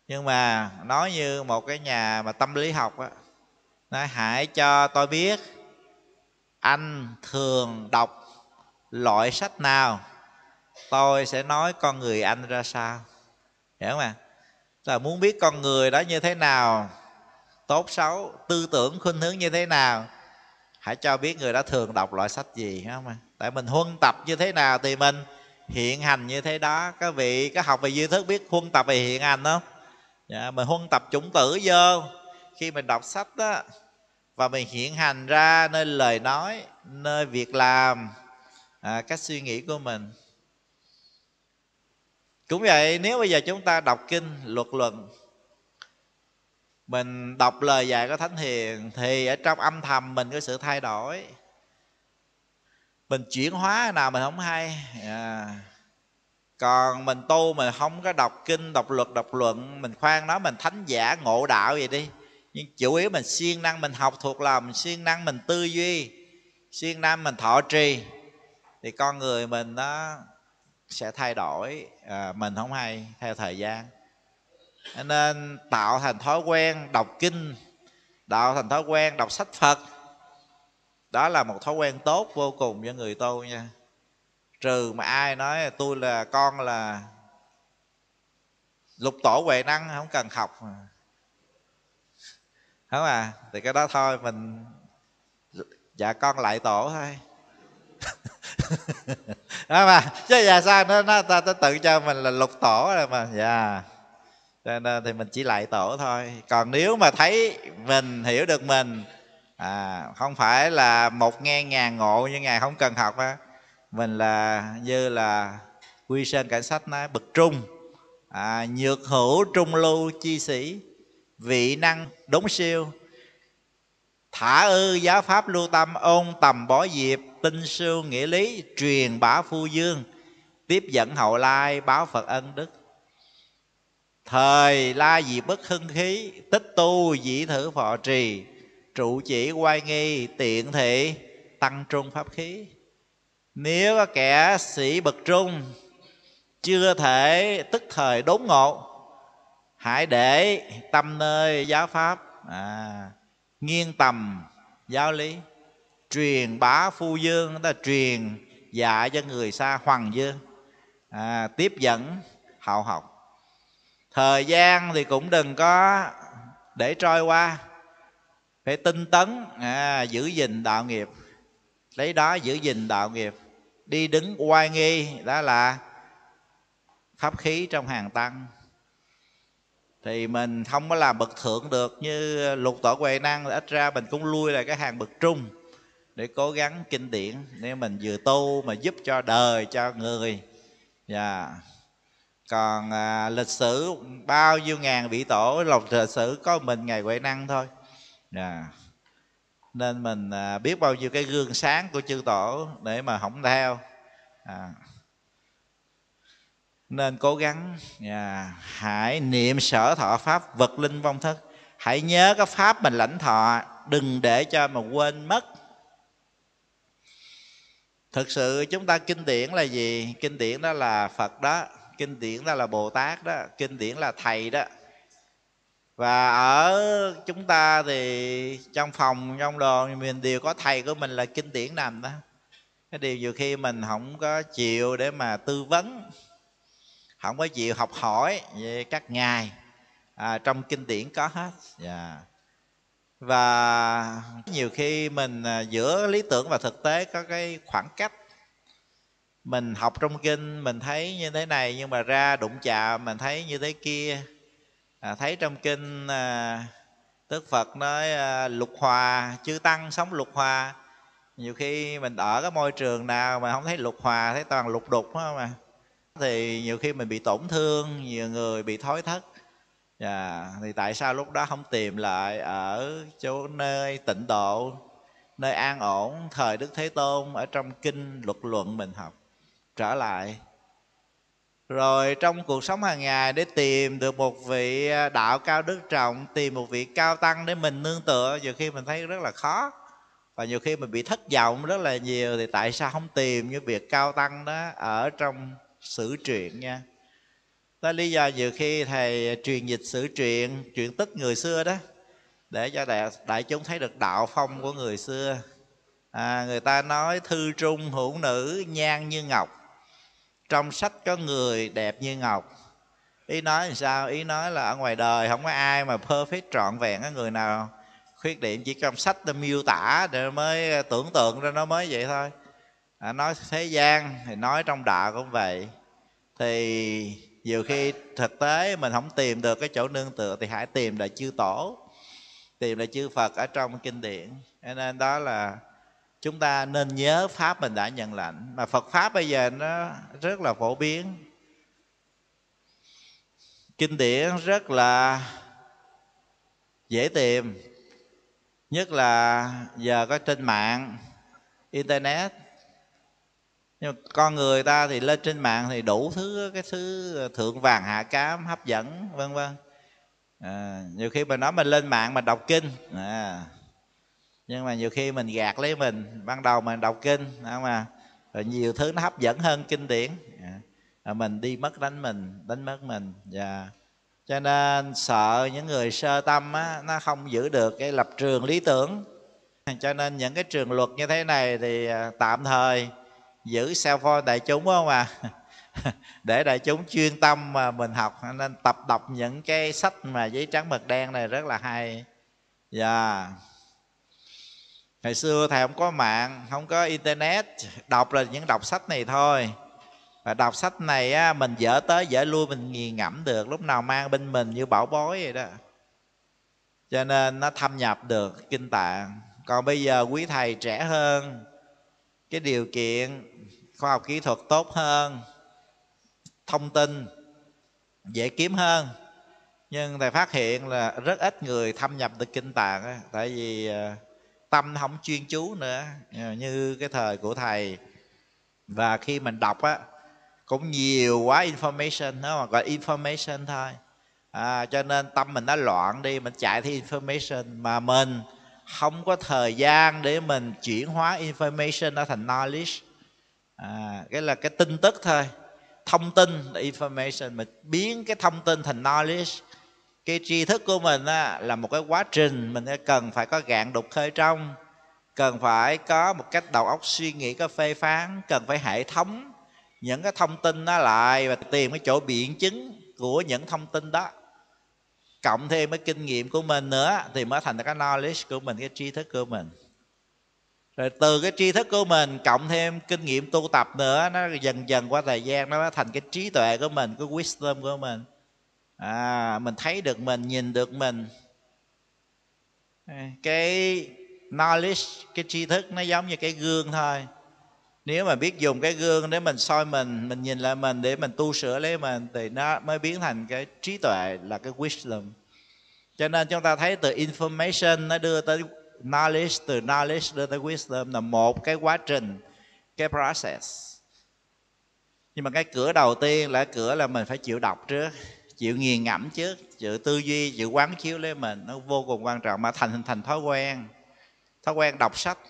Nhưng mà nói như một cái nhà mà tâm lý học á, nói hãy cho tôi biết anh thường đọc loại sách nào, tôi sẽ nói con người anh ra sao. Hiểu không ạ? Là muốn biết con người đó như thế nào, tốt xấu, tư tưởng khuynh hướng như thế nào, hãy cho biết người đó thường đọc loại sách gì, hiểu không ạ? Tại mình huân tập như thế nào thì mình hiện hành như thế đó. Các vị có học về duy thức biết huân tập về hiện hành không? Dạ, mình huân tập chủng tử vô khi mình đọc sách đó, và mình hiện hành ra nơi lời nói, nơi việc làm, cách suy nghĩ của mình. Cũng vậy, nếu bây giờ chúng ta đọc kinh luật luận, mình đọc lời dạy của Thánh Hiền, thì ở trong âm thầm mình có sự thay đổi, mình chuyển hóa nào mình không hay. Còn mình tu mình không có đọc kinh, đọc luật, đọc luận, mình khoan nói mình thánh giả ngộ đạo vậy đi, nhưng chủ yếu mình siêng năng mình học thuộc lòng, siêng năng mình tư duy, siêng năng mình thọ trì, thì con người mình nó sẽ thay đổi. Mình không hay theo thời gian. Cho nên tạo thành thói quen đọc kinh, tạo thành thói quen đọc sách Phật, đó là một thói quen tốt vô cùng cho người tu nha. Trừ mà ai nói tôi là con là lục tổ Huệ Năng không cần học, không thì cái đó thôi mình dạ con lại tổ thôi. Đó mà chứ giờ sao nó ta tự cho mình là lục tổ rồi mà. Dạ, cho nên thì mình chỉ lại tổ thôi. Còn nếu mà thấy mình hiểu được mình, không phải là 1.000 ngộ như Ngài không cần học á, mình là như là Quy Sơn Cảnh Sách nói bậc trung, nhược hữu trung lưu chi sĩ, vị năng đốn siêu, thả ư giáo pháp lưu tâm, ôn tầm bó diệp, tinh siêu nghĩa lý, truyền bá phu dương, tiếp dẫn hậu lai, báo Phật ân đức. Thời la diệp bất hưng khí, tích tu dĩ thử phò trì, trụ chỉ oai nghi, tiện thị tăng trung pháp khí. Nếu có kẻ sĩ bậc trung chưa thể tức thời đốn ngộ, hãy để tâm nơi giáo pháp, nghiêng tầm giáo lý, truyền bá phu dương, đó là truyền dạy cho người xa hoàng dương, tiếp dẫn hậu học. Thời gian thì cũng đừng có để trôi qua, phải tinh tấn, giữ gìn đạo nghiệp, lấy đó giữ gìn đạo nghiệp. Đi đứng oai nghi, đó là pháp khí trong hàng tăng. Thì mình không có làm bậc thượng được như lục tổ Huệ Năng, ít ra mình cũng lui lại cái hàng bậc trung để cố gắng kinh điển, để mình vừa tu mà giúp cho đời, cho người. Còn lịch sử bao nhiêu ngàn vị tổ, lịch sử có mình Ngài Huệ Năng thôi. Nên mình biết bao nhiêu cái gương sáng của chư tổ để mà không theo. Nên cố gắng hãy niệm sở thọ pháp vật linh vong thất. Hãy nhớ cái pháp mình lãnh thọ, đừng để cho mà quên mất. Thực sự chúng ta kinh điển là gì? Kinh điển đó là Phật đó, kinh điển đó là Bồ Tát đó, kinh điển là Thầy đó. Và ở chúng ta thì trong phòng, trong đồ mình đều có thầy của mình là kinh điển nằm đó. Cái điều nhiều khi mình không có chịu để mà tư vấn, không có chịu học hỏi về các ngài, trong kinh điển có hết. Và nhiều khi mình giữa lý tưởng và thực tế có cái khoảng cách. Mình học trong kinh mình thấy như thế này, nhưng mà ra đụng chạm mình thấy như thế kia. Thấy trong kinh Đức Phật nói lục hòa, chư tăng sống lục hòa. Nhiều khi mình ở cái môi trường nào mà không thấy lục hòa, thấy toàn lục đục đó mà, thì nhiều khi mình bị tổn thương, nhiều người bị thối thất. Thì tại sao lúc đó không tìm lại ở chỗ nơi tịnh độ, nơi an ổn thời Đức Thế Tôn, ở trong kinh luật luận mình học trở lại. Rồi trong cuộc sống hàng ngày để tìm được một vị đạo cao đức trọng, tìm một vị cao tăng để mình nương tựa, nhiều khi mình thấy rất là khó. Và nhiều khi mình bị thất vọng rất là nhiều. Thì tại sao không tìm những việc cao tăng đó ở trong sử truyện nha. Đó lý do nhiều khi thầy truyền dịch sử truyện tích người xưa đó, để cho đại chúng thấy được đạo phong của người xưa. Người ta nói thư trung hữu nữ nhan như ngọc, trong sách có người đẹp như ngọc. Ý nói làm sao? Ý nói là ở ngoài đời không có ai mà perfect trọn vẹn, có người nào khuyết điểm, chỉ trong sách nó miêu tả để nó mới tưởng tượng ra nó mới vậy thôi. Nói thế gian thì nói trong đạo cũng vậy. Thì nhiều khi thực tế mình không tìm được cái chỗ nương tựa thì hãy tìm lại chư tổ, tìm lại chư Phật ở trong kinh điển. Cho nên đó là chúng ta nên nhớ pháp mình đã nhận lãnh. Mà Phật pháp bây giờ nó rất là phổ biến, kinh điển rất là dễ tìm, nhất là giờ có trên mạng internet. Nhưng mà con người ta thì lên trên mạng thì đủ thứ, cái thứ thượng vàng hạ cám hấp dẫn vân vân. Nhiều khi mình nói mình lên mạng mà đọc kinh, nhưng mà nhiều khi mình gạt lấy mình. Ban đầu mình đọc kinh mà rồi nhiều thứ nó hấp dẫn hơn kinh điển, mình đi mất đánh mất mình. Cho nên sợ những người sơ tâm á, nó không giữ được cái lập trường lý tưởng. Cho nên những cái trường luật như thế này thì tạm thời giữ sao phone đại chúng, không để đại chúng chuyên tâm mà mình học. Nên tập đọc những cái sách mà giấy trắng mực đen này rất là hay. Ngày xưa thầy không có mạng, không có internet, đọc là những đọc sách này thôi. Và đọc sách này á, mình dở tới dở lui, mình nghiền ngẫm được, lúc nào mang bên mình như bảo bối vậy đó. Cho nên nó thâm nhập được kinh tạng. Còn bây giờ quý thầy trẻ hơn, cái điều kiện khoa học kỹ thuật tốt hơn, thông tin dễ kiếm hơn, nhưng thầy phát hiện là rất ít người thâm nhập được kinh tạng á. Tại vì tâm không chuyên chú nữa như cái thời của thầy. Và khi mình đọc á cũng nhiều quá information, nó mà gọi information thôi. Cho nên tâm mình nó loạn đi, mình chạy theo information mà mình không có thời gian để mình chuyển hóa information nó thành knowledge. Cái là cái tin tức thôi. Thông tin là information, mình biến cái thông tin thành knowledge. Cái tri thức của mình á, là một cái quá trình mình cần phải có gạn đục khơi trong, cần phải có một cách đầu óc suy nghĩ có phê phán, cần phải hệ thống những cái thông tin đó lại và tìm cái chỗ biện chứng của những thông tin đó, cộng thêm cái kinh nghiệm của mình nữa thì mới thành cái knowledge của mình, cái tri thức của mình. Rồi từ cái tri thức của mình cộng thêm kinh nghiệm tu tập nữa, nó dần dần qua thời gian nó thành cái trí tuệ của mình, cái wisdom của mình. Mình thấy được mình, nhìn được mình. Cái knowledge, cái tri thức nó giống như cái gương thôi. Nếu mà biết dùng cái gương để mình soi mình nhìn lại mình để mình tu sửa lấy mình, thì nó mới biến thành cái trí tuệ, là cái wisdom. Cho nên chúng ta thấy từ information nó đưa tới knowledge, từ knowledge đưa tới wisdom, là một cái quá trình, cái process. Nhưng mà cái cửa đầu tiên là cửa là mình phải chịu đọc trước, chịu nghiền ngẫm trước, chịu tư duy, chịu quán chiếu lấy mình. Nó vô cùng quan trọng, mà thành thói quen đọc sách.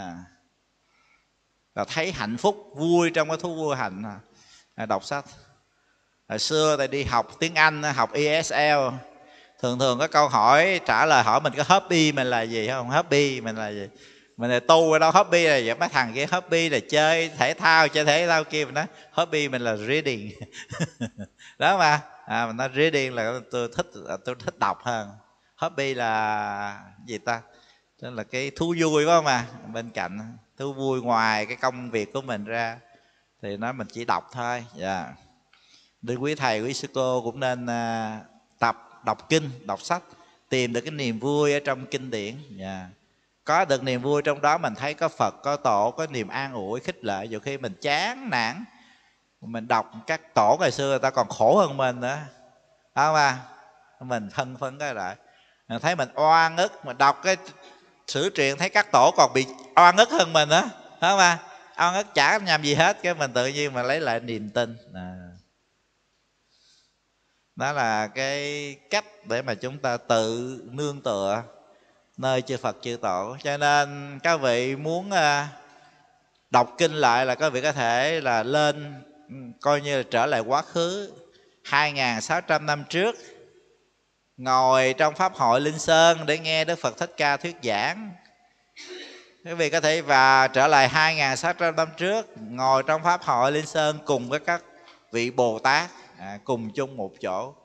Và thấy hạnh phúc, vui trong cái thú vui hạnh đọc sách. Hồi xưa thầy đi học tiếng Anh, học ESL, thường có câu hỏi trả lời hỏi mình có hobby mình là gì không? Hobby mình là gì? Mình là tu ở đâu? Hobby là vậy, mấy thằng kia hobby là chơi thể thao kia. Mình nói hobby mình là reading. Đó mà mình nói reading là tôi thích đọc hơn. Hobby là gì ta? Đó là cái thú vui phải không à? Bên cạnh thú vui ngoài cái công việc của mình ra thì nói mình chỉ đọc thôi. Nên quý thầy quý sư cô cũng nên tập đọc kinh, đọc sách, tìm được cái niềm vui ở trong kinh điển. Có được niềm vui trong đó, mình thấy có Phật, có tổ, có niềm an ủi, khích lệ. Nhiều khi mình chán nản, mình đọc các tổ ngày xưa người ta còn khổ hơn mình nữa, phải không à? Mình hân phấn cái lại, mình thấy mình oan ức, mình đọc cái sử truyện thấy các tổ còn bị oan ức hơn mình nữa, phải không à? Oan ức chả nhầm gì hết, cái mình tự nhiên mà lấy lại niềm tin. Đó là cái cách để mà chúng ta tự nương tựa nơi chư Phật chư Tổ. Cho nên các vị muốn đọc kinh lại là các vị có thể là lên coi như là trở lại quá khứ, 2.600 năm trước, ngồi trong Pháp hội Linh Sơn để nghe Đức Phật Thích Ca thuyết giảng. Quý vị có thể và trở lại 2.600 năm trước, ngồi trong Pháp hội Linh Sơn cùng với các vị Bồ Tát cùng chung một chỗ.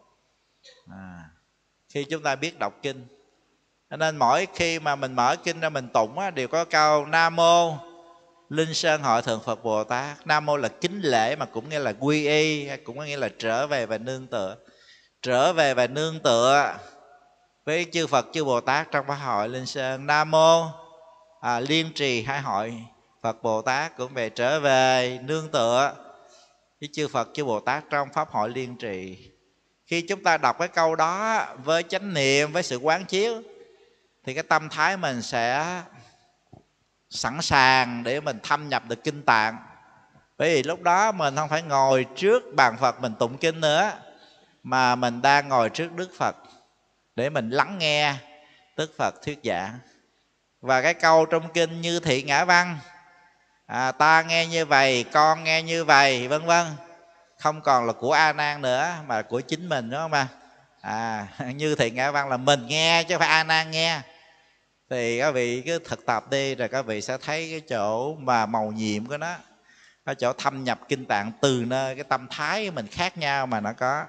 Khi chúng ta biết đọc kinh, cho nên mỗi khi mà mình mở kinh ra mình tụng đều có câu Nam Mô Linh Sơn Hội Thượng Phật Bồ Tát. Nam Mô là kính lễ, mà cũng nghĩa là quy y, cũng có nghĩa là trở về và nương tựa. Trở về và nương tựa với chư Phật chư Bồ Tát trong Pháp hội Linh Sơn. Nam Mô Liên Trì Hai Hội Phật Bồ Tát cũng về trở về nương tựa với chư Phật chư Bồ Tát trong Pháp hội Liên Trì. Khi chúng ta đọc cái câu đó với chánh niệm, với sự quán chiếu, thì cái tâm thái mình sẽ sẵn sàng để mình thâm nhập được kinh tạng. Bởi vì lúc đó mình không phải ngồi trước bàn Phật mình tụng kinh nữa, mà mình đang ngồi trước Đức Phật để mình lắng nghe Đức Phật thuyết giảng. Và cái câu trong kinh như thị ngã văn, ta nghe như vậy, con nghe như vậy, vân vân, không còn là của A Nan nữa mà của chính mình, đúng không ạ? Như thị ngã văn là mình nghe chứ không phải A Nan nghe. Thì các vị cứ thực tập đi, rồi các vị sẽ thấy cái chỗ mà màu nhiệm của nó, cái chỗ thâm nhập kinh tạng từ nơi cái tâm thái của mình khác nhau mà nó có.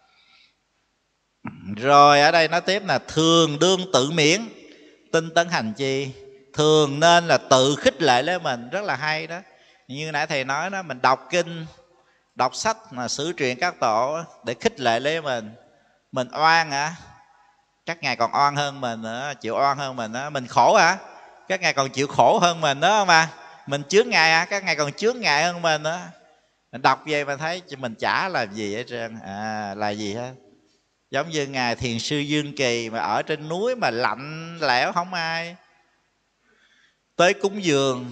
Rồi ở đây nói tiếp là thường đương tự miễn, tinh tấn hành chi. Thường nên là tự khích lệ lấy mình, rất là hay đó. Như nãy thầy nói đó, mình đọc kinh, đọc sách mà sử truyện các tổ để khích lệ lấy mình. Mình oan các ngài còn oan hơn mình nữa, chịu oan hơn mình đó. Mình khổ các ngài còn chịu khổ hơn mình đó mà. Mình chướng ngài các ngài còn chướng ngại hơn mình nữa. Mình đọc vậy mà thấy mình chả làm gì hết trơn, là gì hết. Giống như ngài Thiền sư Dương Kỳ mà ở trên núi mà lạnh lẽo, không ai tới cúng dường.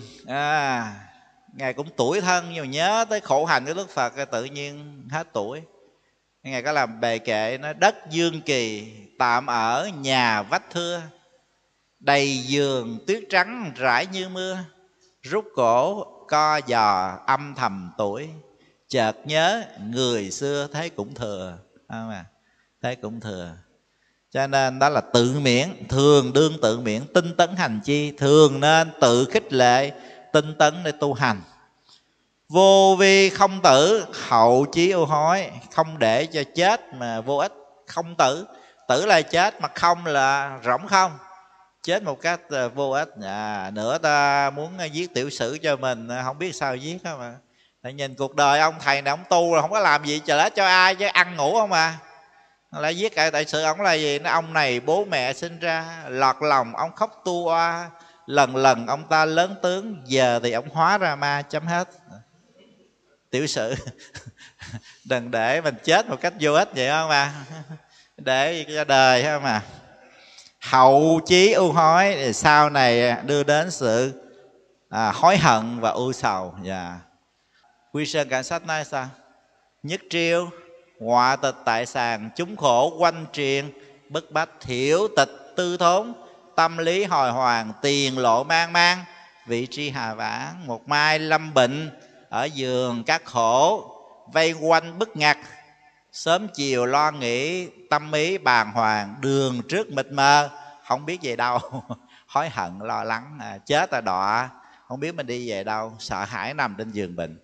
Ngài cũng tủi thân, nhưng mà nhớ tới khổ hạnh của Đức Phật, tự nhiên hết tuổi. Ngài có làm bề kệ nó: đất Dương Kỳ tạm ở nhà vách thưa, đầy giường tuyết trắng rải như mưa, rút cổ co giò âm thầm tuổi, chợt nhớ người xưa thấy cũng thừa. Thấy cũng thừa. Cho nên đó là tự miễn, thường đương tự miễn, tinh tấn hành chi. Thường nên tự khích lệ, tinh tấn để tu hành. Vô vi không tử, hậu chí ưu hối. Không để cho chết mà vô ích. Không tử, tử là chết, mà không là rỗng không. Chết một cách vô ích. Nữa ta muốn viết tiểu sử cho mình, không biết sao viết đó mà. Tại nhìn cuộc đời ông thầy này, ông tu rồi không có làm gì trời đất cho ai, chứ ăn ngủ không à. Lại viết cả tại sự ông là gì? Nó ông này bố mẹ sinh ra lọt lòng ông khóc tu oa, lần lần ông ta lớn tướng, giờ thì ông hóa ra ma, chấm hết. Tiểu sử. Đừng để mình chết một cách vô ích vậy không à. Để cho đời không à. Hậu chí ưu hối, thì sau này đưa đến sự hối hận và ưu sầu. Quy Sơn Cảnh Sách nói sao? Nhất triêu họa tịch tại sàn, chúng khổ quanh triền, bức bách thiểu tịch tư thốn, tâm lý hồi hoàng, tiền lộ mang mang, vị tri hà vãn. Một mai lâm bệnh, ở giường các khổ, vây quanh bức ngặt, sớm chiều lo nghĩ, tâm ý bàng hoàng, đường trước mịt mờ, không biết về đâu. Hối hận lo lắng, chết đọa, không biết mình đi về đâu, sợ hãi nằm trên giường bệnh.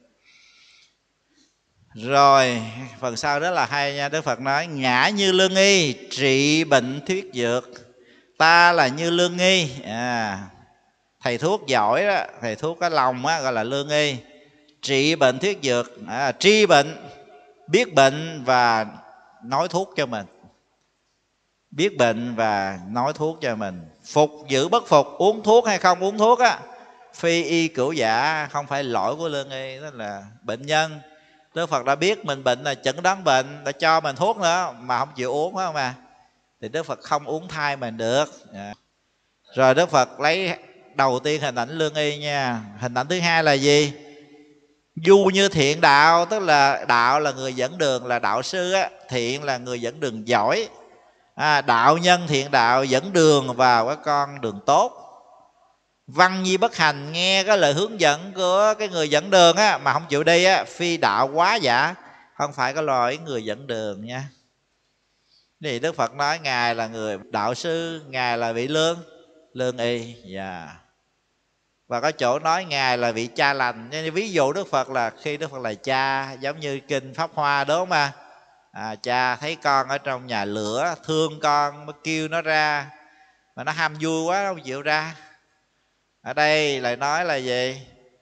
Rồi phần sau rất là hay nha. Đức Phật nói: ngã như lương y, trị bệnh thuyết dược. Ta là như lương nghi. Thầy thuốc giỏi đó, thầy thuốc có lòng gọi là lương y. Trị bệnh thuyết dược, tri bệnh, biết bệnh và nói thuốc cho mình. Biết bệnh và nói thuốc cho mình. Phục giữ bất phục, uống thuốc hay không uống thuốc phi y cửu giả, không phải lỗi của lương y. Đó là bệnh nhân, Đức Phật đã biết mình bệnh là chẩn đoán bệnh, đã cho mình thuốc nữa mà không chịu uống, phải không thì Đức Phật không uống thay mình được. Rồi Đức Phật lấy đầu tiên hình ảnh lương y nha. Hình ảnh thứ hai là gì? Du như thiện đạo, tức là đạo là người dẫn đường, là đạo sư thiện là người dẫn đường giỏi. Đạo nhân thiện đạo dẫn đường vào cái con đường tốt. Văn nhi bất hành, nghe cái lời hướng dẫn của cái người dẫn đường mà không chịu đi phi đạo quá giả, không phải có loại người dẫn đường nha. Thì Đức Phật nói Ngài là người đạo sư, Ngài là vị lương y. Và có chỗ nói Ngài là vị cha lành. Nên ví dụ Đức Phật là khi Đức Phật là cha, giống như kinh Pháp Hoa đúng không mà cha thấy con ở trong nhà lửa, thương con mới kêu nó ra, mà nó ham vui quá nó không chịu ra. Ở đây lại nói là gì?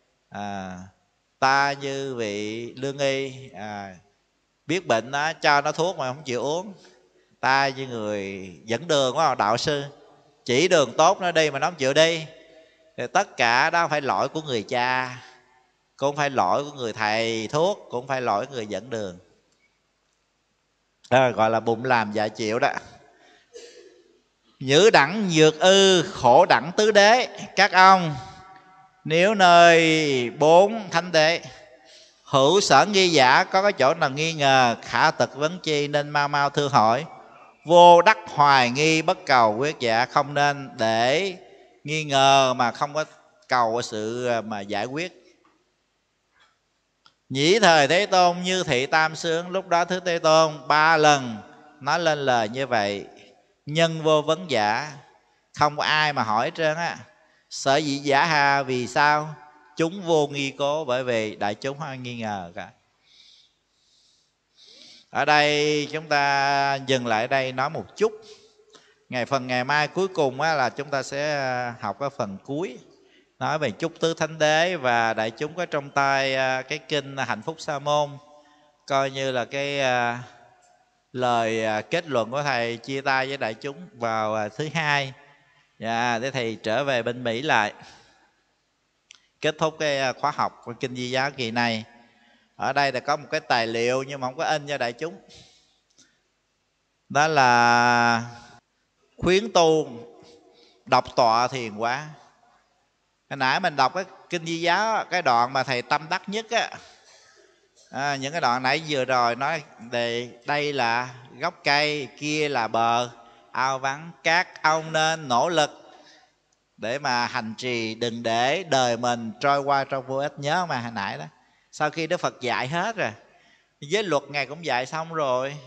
Ta như vị lương y, biết bệnh đó, cho nó thuốc mà không chịu uống. Ta như người dẫn đường quá, đạo sư chỉ đường tốt nó đi mà nó không chịu đi. Thì tất cả đó không phải lỗi của người cha, cũng không phải lỗi của người thầy thuốc, cũng không phải lỗi của người dẫn đường. Đó gọi là bụng làm dạ chịu đó. Nhữ đẳng nhược ư khổ đẳng tứ đế. Các ông nếu nơi bốn thánh đế hữu sở nghi giả, có cái chỗ nào nghi ngờ khả tật vấn chi, nên mau mau thưa hỏi. Vô đắc hoài nghi bất cầu quyết giả, không nên để nghi ngờ mà không có cầu sự mà giải quyết. Nhĩ thời Thế Tôn như thị tam sướng. Lúc đó Thứ Thế Tôn 3 lần nói lên lời như vậy. Nhân vô vấn giả, không có ai mà hỏi hết trơn á. Sở dĩ giả hà, vì sao? Chúng vô nghi cố, bởi vì đại chúng không nghi ngờ cả. Ở đây chúng ta dừng lại đây nói một chút. Phần ngày mai cuối cùng á, là chúng ta sẽ học cái phần cuối, nói về chúc tứ thánh đế, và đại chúng có trong tay cái kinh Hạnh Phúc Sa Môn, coi như là cái lời kết luận của thầy chia tay với đại chúng vào thứ hai. Để thầy trở về bên Mỹ lại kết thúc cái khóa học của kinh Di Giáo kỳ này. Ở đây là có một cái tài liệu nhưng mà không có in cho đại chúng, đó là khuyến tu đọc tọa thiền quán. Hồi nãy mình đọc cái kinh Di Giáo, cái đoạn mà thầy tâm đắc nhất á, những cái đoạn nãy vừa rồi nói đây là gốc cây, kia là bờ ao vắng, các ông nên nỗ lực để mà hành trì, đừng để đời mình trôi qua trong vô ích. Nhớ mà hồi nãy đó, sau khi Đức Phật dạy hết rồi, giới luật Ngài cũng dạy xong rồi,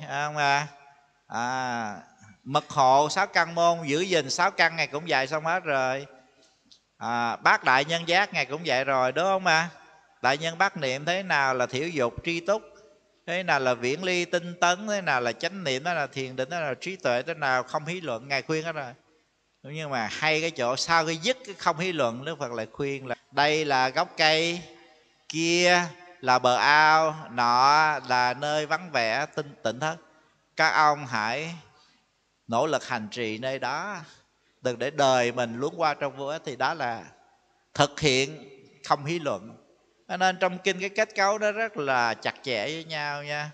mật hộ 6 căn môn, giữ gìn 6 căn Ngài cũng dạy xong hết rồi. Bát đại nhân giác Ngài cũng dạy rồi đúng không ạ? Đại nhân bát niệm thế nào là thiểu dục tri túc, thế nào là viễn ly tinh tấn, thế nào là chánh niệm, thế nào là thiền định, thế nào là trí tuệ, thế nào không hí luận, Ngài khuyên hết rồi. Nhưng mà hay cái chỗ sau khi dứt cái không hí luận, Đức Phật lại khuyên là đây là gốc cây, kia là bờ ao, nọ là nơi vắng vẻ tịnh thất. Các ông hãy nỗ lực hành trì nơi đó, đừng để đời mình luống qua trong vô ích. Thì đó là thực hiện không hí luận. Nên trong kinh cái kết cấu đó rất là chặt chẽ với nhau nha.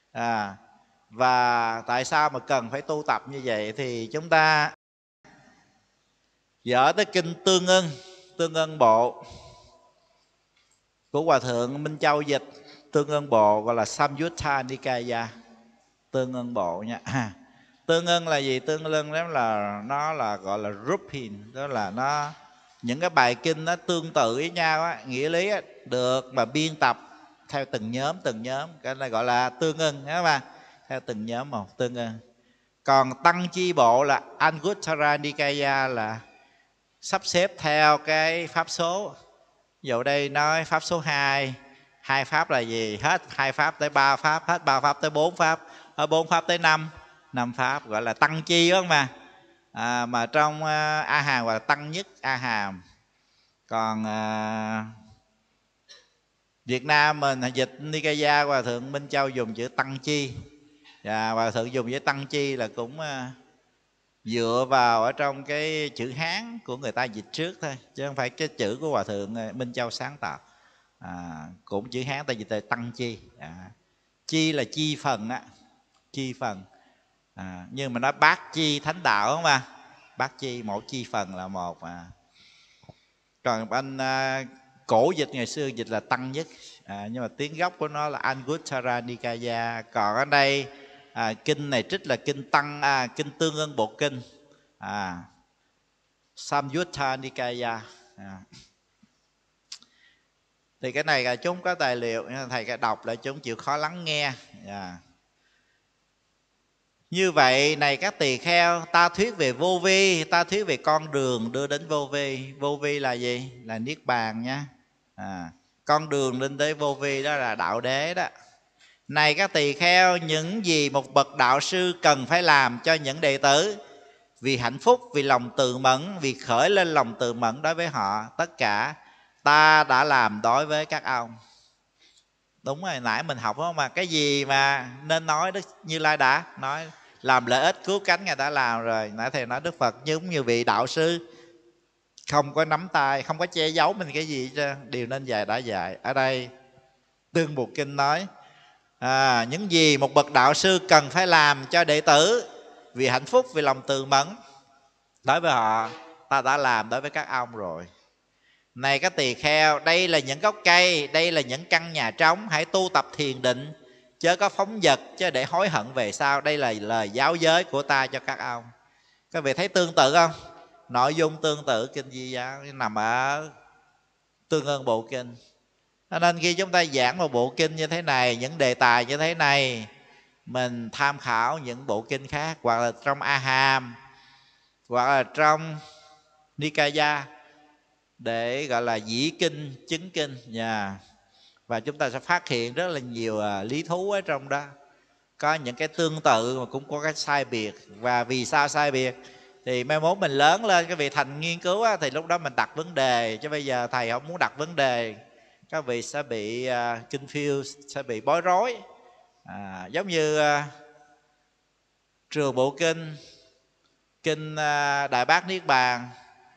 Và tại sao mà cần phải tu tập như vậy? Thì chúng ta dở tới kinh Tương Ưng Bộ của Hòa Thượng Minh Châu dịch. Tương Ưng Bộ gọi là Samyutta Nikaya, Tương Ưng Bộ nha. Tương ưng là gì? Tương ưng đó là nó là gọi là grouping, đó là nó những cái bài kinh nó tương tự với nhau á, nghĩa lý á, được mà biên tập theo từng nhóm, cái này gọi là tương ưng, đúng không ạ? Theo từng nhóm một, tương ưng. Còn tăng chi bộ là Anguttara Nikaya, là sắp xếp theo cái pháp số. Dụ đây nói pháp số 2, 2 pháp là gì? Hết 2 pháp tới 3 pháp, hết 3 pháp tới 4 pháp, ở 4 pháp tới 5 pháp, gọi là tăng chi đó mà. Mà trong A Hàm gọi là tăng nhất A Hàm. Còn Việt Nam mình dịch Nikaya, Hòa Thượng Minh Châu dùng chữ tăng chi, và Hòa Thượng dùng chữ tăng chi là cũng dựa vào ở trong cái chữ Hán của người ta dịch trước thôi, chứ không phải cái chữ của Hòa Thượng Minh Châu sáng tạo. Cũng chữ Hán ta dịch là tăng chi. Chi là chi phần á, chi phần. Nhưng mà nói bát chi thánh đạo không ạ? Bát chi, một chi phần là một. Còn anh cổ dịch ngày xưa dịch là tăng nhất, nhưng mà tiếng gốc của nó là Anguttara Nikaya. Còn ở đây kinh này trích là kinh tăng, kinh Tương Ưng Bộ Kinh, Samyutta Nikaya. Thì cái này là chúng có tài liệu, thầy cái đọc để chúng chịu khó lắng nghe. Như vậy này các tỳ kheo, ta thuyết về vô vi, ta thuyết về con đường đưa đến vô vi. Vô vi là gì? Là niết bàn nhá. Con đường lên tới vô vi đó là đạo đế đó. Này các tỳ kheo, những gì một bậc đạo sư cần phải làm cho những đệ tử, vì hạnh phúc, vì lòng từ mẫn, vì khởi lên lòng từ mẫn đối với họ, tất cả ta đã làm đối với các ông. Đúng rồi, nãy mình học không mà, cái gì mà nên nói Đức Như Lai đã nói, làm lợi ích cứu cánh Ngài đã làm rồi. Nãy thầy nói Đức Phật giống như vị đạo sư, không có nắm tay, không có che giấu mình cái gì chứ, điều nên dạy đã dạy. Ở đây Tương Bộ Kinh nói những gì một bậc đạo sư cần phải làm cho đệ tử, vì hạnh phúc, vì lòng từ mẫn đối với họ, ta đã làm đối với các ông rồi. Này các tỳ kheo, đây là những gốc cây, đây là những căn nhà trống, hãy tu tập thiền định, chớ có phóng dật, chớ để hối hận về sau. Đây là lời giáo giới của ta cho các ông. Các vị thấy tương tự không? Nội dung tương tự Kinh Di Giáo nằm ở Tương Ưng Bộ Kinh. Nên khi chúng ta giảng một bộ kinh như thế này, những đề tài như thế này, mình tham khảo những bộ kinh khác, hoặc là trong A Hàm, hoặc là trong Nikaya, để gọi là dĩ kinh, chứng kinh nha. Và chúng ta sẽ phát hiện rất là nhiều lý thú ở trong đó. Có những cái tương tự mà cũng có cái sai biệt. Và vì sao sai biệt thì mai mốt mình lớn lên, cái vị thành nghiên cứu á, thì lúc đó mình đặt vấn đề. Chứ bây giờ thầy không muốn đặt vấn đề, các vị sẽ bị confused, sẽ bị bối rối. Giống như Trường Bộ Kinh, Kinh Đại Bát Niết Bàn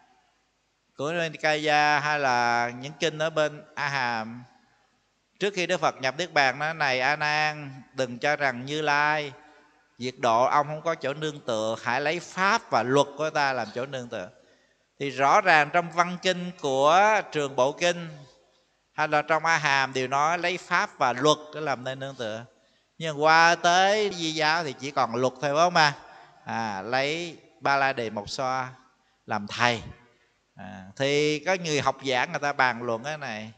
của Nikaya, hay là những kinh ở bên A Hàm. Trước khi Đức Phật nhập Niết Bàn nói: này A Nan, đừng cho rằng Như Lai diệt độ ông không có chỗ nương tựa, hãy lấy pháp và luật của ta làm chỗ nương tựa. Thì rõ ràng trong văn kinh của Trường Bộ Kinh hay là trong A Hàm đều nói lấy pháp và luật để làm nơi nương tựa. Nhưng qua tới Di Giáo thì chỉ còn luật thôi, phải không mà lấy Ba La Đề Mộc Xoa làm thầy. Thì có người học giảng người ta bàn luận cái này.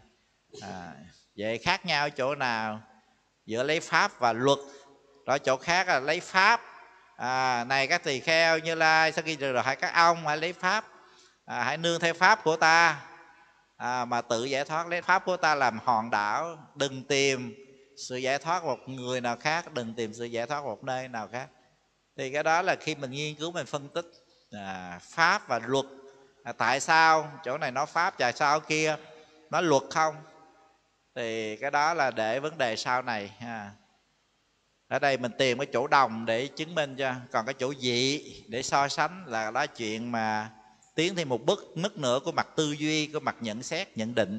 Vậy khác nhau chỗ nào giữa lấy pháp và luật? Đó, chỗ khác là lấy pháp. Này các tỳ kheo, Như Lai sau khi rồi hãy các ông hãy lấy pháp, hãy nương theo pháp của ta mà tự giải thoát. Lấy pháp của ta làm hòn đảo, đừng tìm sự giải thoát một người nào khác, đừng tìm sự giải thoát một nơi nào khác. Thì cái đó là khi mình nghiên cứu, mình phân tích pháp và luật. Tại sao chỗ này nói pháp, tại sao kia nói luật không? Thì cái đó là để vấn đề sau này. Ở đây mình tìm cái chỗ đồng để chứng minh cho, còn cái chỗ dị để so sánh là đó chuyện mà tiến thêm một mức nữa của mặt tư duy, của mặt nhận xét, nhận định.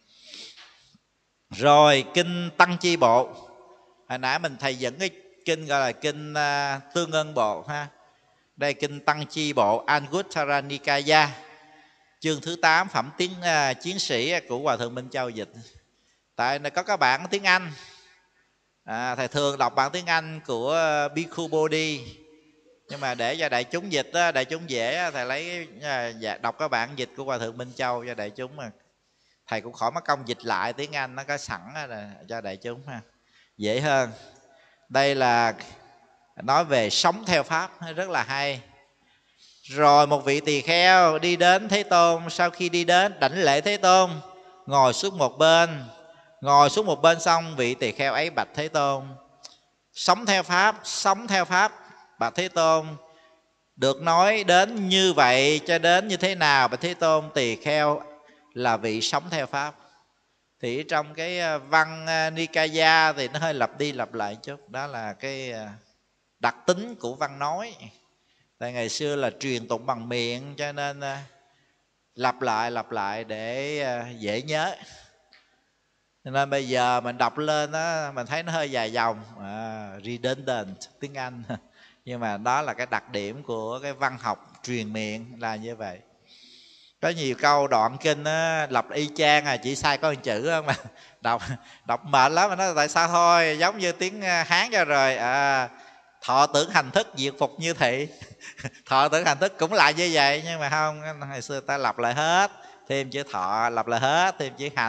Rồi Kinh Tăng Chi Bộ, hồi nãy mình thầy dẫn cái kinh gọi là Kinh Tương Ưng Bộ ha. Đây Kinh Tăng Chi Bộ Anguttara Nikaya, chương thứ 8, phẩm tiếng chiến sĩ của Hòa Thượng Minh Châu dịch. Tại này có các bản tiếng Anh, thầy thường đọc bản tiếng Anh của Bhikkhu Bodhi, nhưng mà để cho đại chúng dịch đó, đại chúng dễ, thầy lấy đọc các bản dịch của Hòa Thượng Minh Châu cho đại chúng. Mà thầy cũng khỏi mất công dịch lại tiếng Anh, nó có sẵn cho đại chúng ha, dễ hơn. Đây là nói về sống theo pháp, rất là hay. Rồi một vị tỳ kheo đi đến Thế Tôn, sau khi đi đến đảnh lễ Thế Tôn, ngồi xuống một bên. Ngồi xuống một bên xong, vị tỳ kheo ấy bạch Thế Tôn: sống theo pháp, sống theo pháp. Bạch Thế Tôn, được nói đến như vậy cho đến như thế nào? Bạch Thế Tôn, tỳ kheo là vị sống theo pháp. Thì trong cái văn Nikaya thì nó hơi lặp đi lặp lại chút. Đó là cái đặc tính của văn nói. Tại ngày xưa là truyền tụng bằng miệng, cho nên lặp lại để dễ nhớ. Nên bây giờ mình đọc lên đó, mình thấy nó hơi dài dòng, redundant tiếng Anh. Nhưng mà đó là cái đặc điểm của cái văn học truyền miệng là như vậy. Có nhiều câu đoạn kinh đó, lặp y chang chỉ sai có một chữ không mà đọc mệt lắm. Mà nói tại sao thôi, giống như tiếng Hán cho rồi. Thọ tưởng hành thức diệt phục như thị. Thọ tưởng hành thức cũng là như vậy, nhưng mà không, hồi xưa ta lặp lại hết, thêm chữ thọ, lặp lại hết, thêm chữ hành,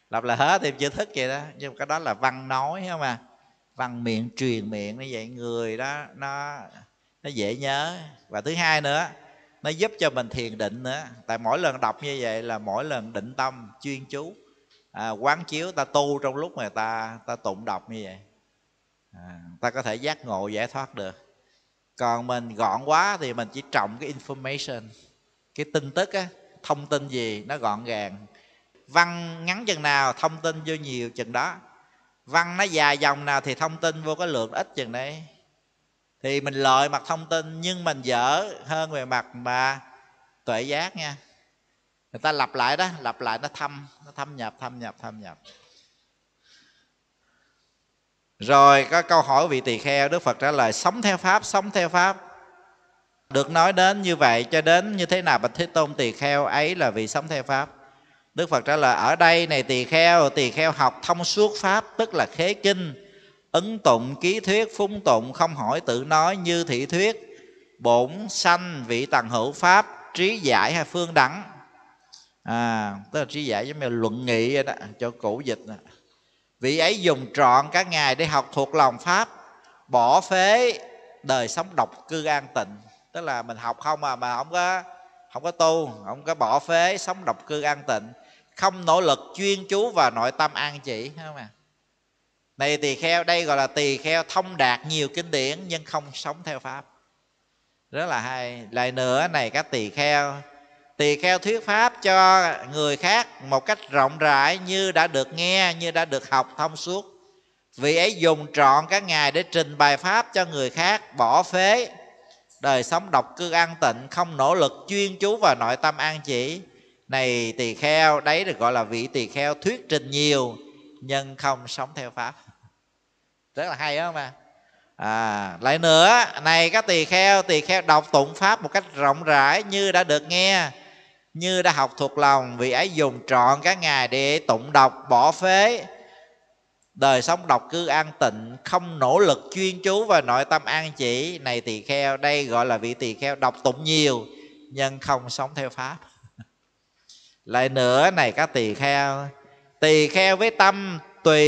lặp lại hết thêm chữ thức vậy đó, nhưng cái đó là văn nói không à, văn miệng truyền miệng như vậy, người đó nó dễ nhớ. Và thứ hai nữa, nó giúp cho mình thiền định nữa, tại mỗi lần đọc như vậy là mỗi lần định tâm chuyên chú, quán chiếu, ta tu trong lúc mà ta tụng đọc như vậy, ta có thể giác ngộ giải thoát được. Còn mình gọn quá thì mình chỉ trọng cái information, cái tin tức á, thông tin gì nó gọn gàng. Văn ngắn chừng nào thông tin vô nhiều chừng đó, văn nó dài dòng nào thì thông tin vô cái lượng ít chừng đấy. Thì mình lợi mặt thông tin nhưng mình dở hơn về mặt mà tuệ giác nha. Người ta lặp lại đó, lặp lại nó thâm nhập. Rồi có câu hỏi vị tỳ kheo, Đức Phật trả lời sống theo pháp. Được nói đến như vậy cho đến như thế nào bạch Thế Tôn? Tỳ kheo ấy là vị sống theo pháp. Đức Phật trả lời ở đây này tỳ kheo học thông suốt pháp, tức là khế kinh, ấn tụng, ký thuyết, phúng tụng, không hỏi tự nói, như thị thuyết, bổn sanh vị tầng hữu pháp, trí giải hay phương đẳng. Tức là trí giải giống như luận nghị vậy đó, cho cổ dịch đó. Vị ấy dùng trọn cả ngày để học thuộc lòng pháp, bỏ phế đời sống độc cư an tịnh. Tức là mình học không mà không có tu, không có bỏ phế sống độc cư an tịnh, không nỗ lực chuyên chú vào nội tâm an chỉ, thấy không ạ? Này tỳ kheo, đây gọi là tỳ kheo thông đạt nhiều kinh điển nhưng không sống theo pháp. Rất là hay. Lại nữa này các tỳ kheo thuyết pháp cho người khác một cách rộng rãi, như đã được nghe, như đã được học thông suốt. Vị ấy dùng trọn các ngày để trình bày pháp cho người khác, bỏ phế đời sống độc cư an tịnh, không nỗ lực chuyên chú vào nội tâm an chỉ. Này tỳ kheo, đấy được gọi là vị tỳ kheo thuyết trình nhiều nhưng không sống theo pháp. Rất là hay đó mà. Lại nữa này các tỳ kheo đọc tụng pháp một cách rộng rãi, như đã được nghe, như đã học thuộc lòng. Vị ấy dùng trọn các ngày để tụng đọc, bỏ phế đời sống độc cư an tịnh, không nỗ lực chuyên chú vào nội tâm an chỉ. Này tỳ kheo, đây gọi là vị tỳ kheo đọc tụng nhiều nhưng không sống theo pháp. Lại nữa này các tỳ kheo với tâm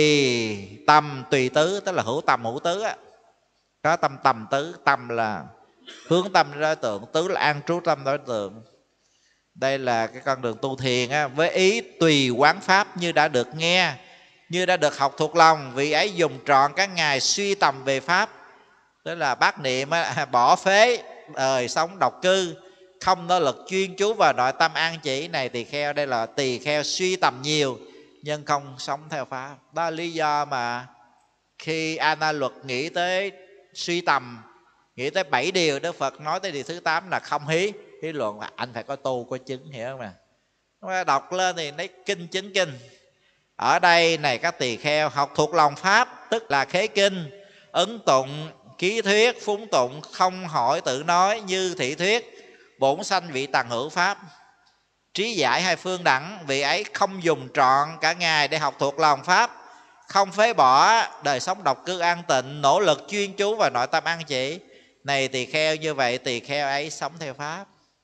tùy tứ, tức là hữu tầm hữu tứ á. Có tầm tứ, tâm là hướng tâm đối tượng, tứ là an trú tâm đối tượng. Đây là cái con đường tu thiền á. Với ý tùy quán pháp, như đã được nghe, như đã được học thuộc lòng. Vị ấy dùng trọn các ngày suy tầm về pháp, tức là bát niệm á, bỏ phế đời sống độc cư, không nỗ lực chuyên chú vào nội tâm an chỉ. Này tỳ kheo, đây là tỳ kheo suy tầm nhiều nhưng không sống theo pháp. Đó là lý do mà khi A Na Luật nghĩ tới suy tầm, nghĩ tới 7 điều, Đức Phật nói tới điều thứ 8 là không hí luận, là anh phải có tu có chứng, hiểu không nè? Đọc lên thì lấy kinh chứng kinh. Ở đây này các tỳ kheo học thuộc lòng pháp, tức là khế kinh, ấn tụng, ký thuyết, phúng tụng, không hỏi tự nói, như thị thuyết, bổn sanh vị tầng hữu pháp, trí giải hay phương đẳng. Vị ấy không dùng trọn cả ngày để học thuộc lòng pháp, không phế bỏ đời sống độc cư an tịnh, nỗ lực chuyên chú vào nội tâm an chỉ. Này tỳ kheo, như vậy tỳ kheo ấy sống theo pháp.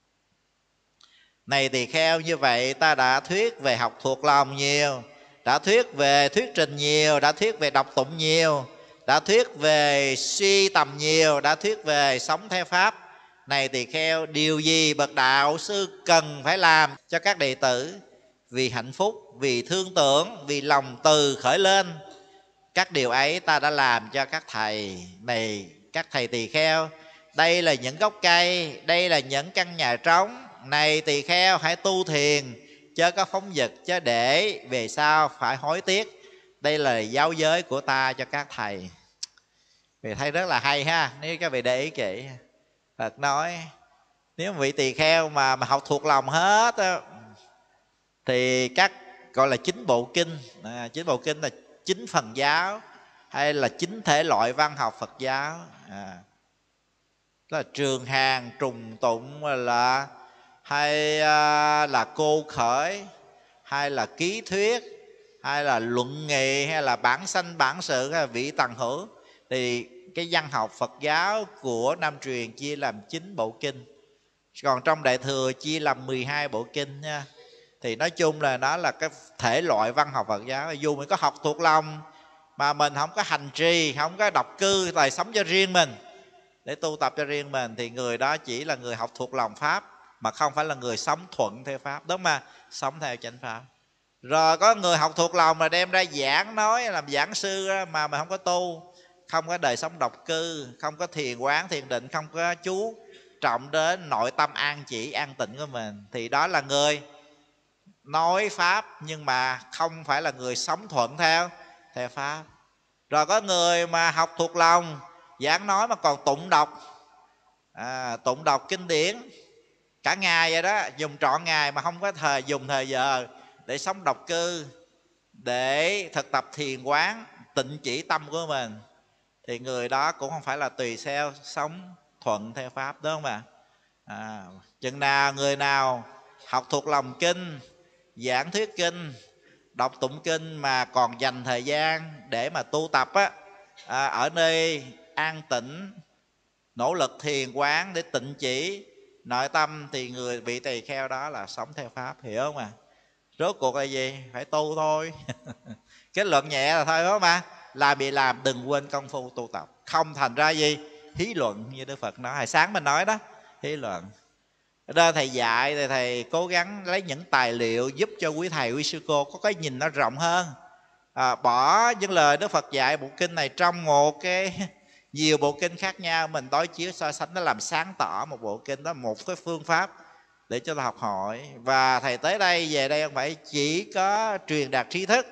Này tỳ kheo, như vậy ta đã thuyết về học thuộc lòng nhiều, đã thuyết về thuyết trình nhiều, đã thuyết về đọc tụng nhiều, đã thuyết về suy tầm nhiều, đã thuyết về sống theo pháp. Này tỳ kheo, điều gì bậc đạo sư cần phải làm cho các đệ tử vì hạnh phúc, vì thương tưởng, vì lòng từ khởi lên, các điều ấy ta đã làm cho các thầy. Này các thầy tỳ kheo, đây là những gốc cây, đây là những căn nhà trống. Này tỳ kheo, hãy tu thiền, chớ có phóng dật, chớ để về sau phải hối tiếc. Đây là giáo giới của ta cho các thầy. Vì thấy rất là hay ha. Nếu các vị để ý kỹ, Phật nói nếu vị tỳ kheo mà học thuộc lòng hết á, thì các gọi là chính bộ kinh. Chính bộ kinh là chính phần giáo, hay là chính thể loại văn học Phật giáo. Đó là trường hàng, trùng tụng, là hay là cô khởi, hay là ký thuyết, hay là luận nghị, hay là bản sanh bản sự, hay là vị tầng hữu. Thì cái văn học Phật giáo của Nam truyền chia làm 9 bộ kinh, còn trong Đại Thừa chia làm 12 bộ kinh nha. Thì nói chung là nó là cái thể loại văn học Phật giáo. Dù mình có học thuộc lòng mà mình không có hành trì, không có độc cư đời sống cho riêng mình, để tu tập cho riêng mình, thì người đó chỉ là người học thuộc lòng Pháp, mà không phải là người sống thuận theo Pháp, đúng mà sống theo chánh Pháp. Rồi có người học thuộc lòng mà đem ra giảng nói làm giảng sư đó, mà không có tu, không có đời sống độc cư, không có thiền quán thiền định, không có chú trọng đến nội tâm an chỉ an tịnh của mình, thì đó là người nói Pháp nhưng mà không phải là người sống thuận theo Pháp. Rồi có người mà học thuộc lòng, giảng nói mà còn tụng đọc kinh điển cả ngày vậy đó, dùng trọn ngày mà không có dùng thời giờ để sống độc cư, để thực tập thiền quán tịnh chỉ tâm của mình, thì người đó cũng không phải là tùy theo sống thuận theo Pháp, đúng không ạ? Chừng nào người nào học thuộc lòng kinh, giảng thuyết kinh, đọc tụng kinh mà còn dành thời gian để mà tu tập á, ở nơi an tĩnh, nỗ lực thiền quán để tịnh chỉ nội tâm, thì người bị tỳ kheo đó là sống theo Pháp, hiểu không ạ? Rốt cuộc là gì? Phải tu thôi. Kết luận nhẹ là thôi, đúng không ạ? Làm bị làm, đừng quên công phu tu tập. Không thành ra gì? Hí luận như Đức Phật nói. Hồi sáng mình nói đó, hí luận. Ở đây thầy dạy thì thầy cố gắng lấy những tài liệu giúp cho quý thầy quý sư cô có cái nhìn nó rộng hơn, bỏ những lời Đức Phật dạy bộ kinh này trong một cái nhiều bộ kinh khác nhau, mình đối chiếu so sánh, nó làm sáng tỏ một bộ kinh đó, một cái phương pháp để cho ta học hỏi. Và thầy tới đây, về đây không phải chỉ có truyền đạt tri thức,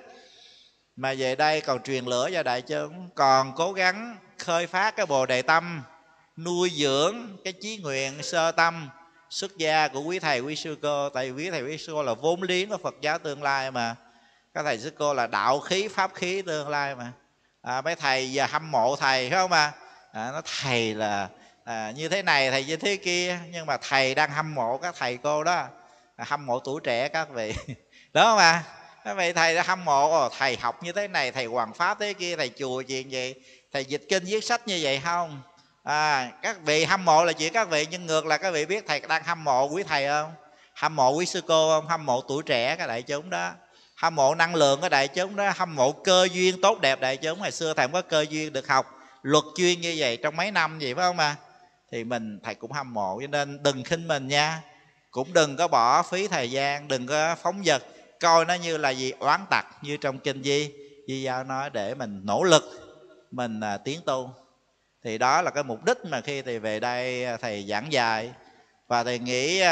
mà về đây còn truyền lửa cho đại chúng, còn cố gắng khơi phát cái bồ đề tâm, nuôi dưỡng cái chí nguyện sơ tâm xuất gia của quý thầy quý sư cô. Tại vì quý thầy quý sư cô là vốn liếng của Phật giáo tương lai mà, các thầy sư cô là đạo khí pháp khí tương lai mà. Mấy thầy giờ hâm mộ thầy, phải không ạ? Nó thầy là như thế này, thầy như thế kia, nhưng mà thầy đang hâm mộ các thầy cô đó, hâm mộ tuổi trẻ các vị. Đúng không ạ? Vậy thầy đã hâm mộ, thầy học như thế này, thầy hoàn pháp thế kia, thầy chùa chuyện gì, thầy dịch kinh viết sách như vậy không? Các vị hâm mộ là chuyện các vị, nhưng ngược là các vị biết thầy đang hâm mộ quý thầy không? Hâm mộ quý sư cô không? Hâm mộ tuổi trẻ các đại chúng đó, hâm mộ năng lượng của đại chúng đó, hâm mộ cơ duyên tốt đẹp đại chúng. Hồi xưa thầy không có cơ duyên được học luật chuyên như vậy trong mấy năm gì, phải không ạ? Thì thầy cũng hâm mộ, cho nên đừng khinh mình nha, cũng đừng có bỏ phí thời gian, đừng có phóng dật coi nó như là gì oán tặc, như trong kinh Di Giao nói, để mình nỗ lực mình tiến tu. Thì đó là cái mục đích mà khi thầy về đây thầy giảng dạy. Và thầy nghĩ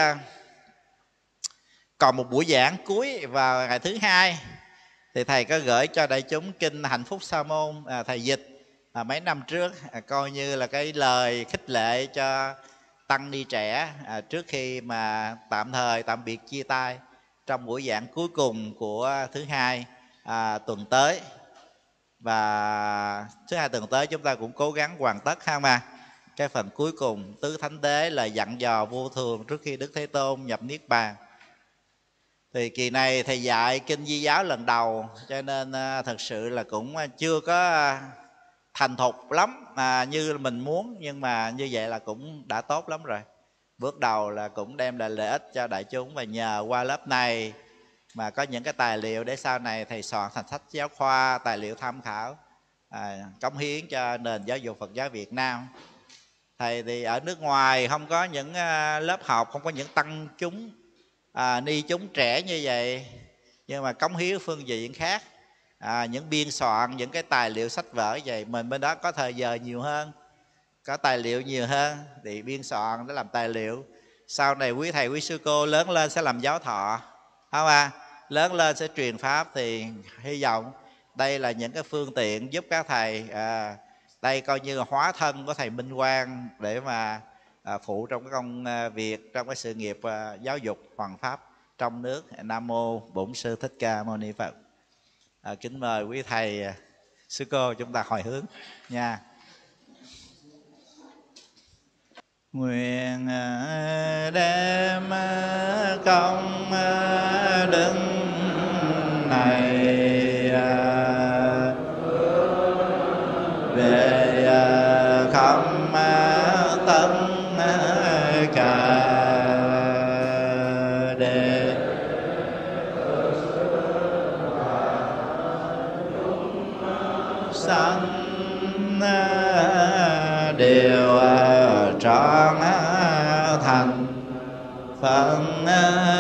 còn một buổi giảng cuối vào ngày thứ Hai, thì thầy có gửi cho đại chúng kinh Hạnh Phúc Sa Môn, thầy dịch mấy năm trước, coi như là cái lời khích lệ cho tăng ni trẻ trước khi mà tạm thời tạm biệt chia tay trong buổi giảng cuối cùng của thứ Hai tuần tới. Và thứ Hai tuần tới chúng ta cũng cố gắng hoàn tất ha mà cái phần cuối cùng tứ thánh đế là dặn dò vô thường trước khi Đức Thế Tôn nhập niết bàn. Thì kỳ này thầy dạy kinh Di Giáo lần đầu, cho nên thật sự là cũng chưa có thành thục lắm như mình muốn, nhưng mà như vậy là cũng đã tốt lắm rồi. Bước đầu là cũng đem lại lợi ích cho đại chúng, và nhờ qua lớp này mà có những cái tài liệu để sau này thầy soạn thành sách giáo khoa, tài liệu tham khảo, cống hiến cho nền giáo dục Phật giáo Việt Nam. Thầy thì ở nước ngoài không có những lớp học, không có những tăng chúng ni chúng trẻ như vậy, nhưng mà cống hiến phương diện khác, những biên soạn những cái tài liệu sách vở vậy. Mình bên đó có thời giờ nhiều hơn, có tài liệu nhiều hơn, thì biên soạn để làm tài liệu. Sau này quý thầy quý sư cô lớn lên sẽ làm giáo thọ, không lớn lên sẽ truyền pháp. Thì hy vọng đây là những cái phương tiện giúp các thầy đây coi như là hóa thân của thầy Minh Quang để mà phụ trong cái công việc, trong cái sự nghiệp giáo dục hoàn pháp trong nước. Nam mô Bổn Sư Thích Ca Mâu Ni Phật. Kính mời quý thầy sư cô chúng ta hồi hướng nha. Nguyện đem công đức này về khắp tất cả đệ sanh đều trọn thành phận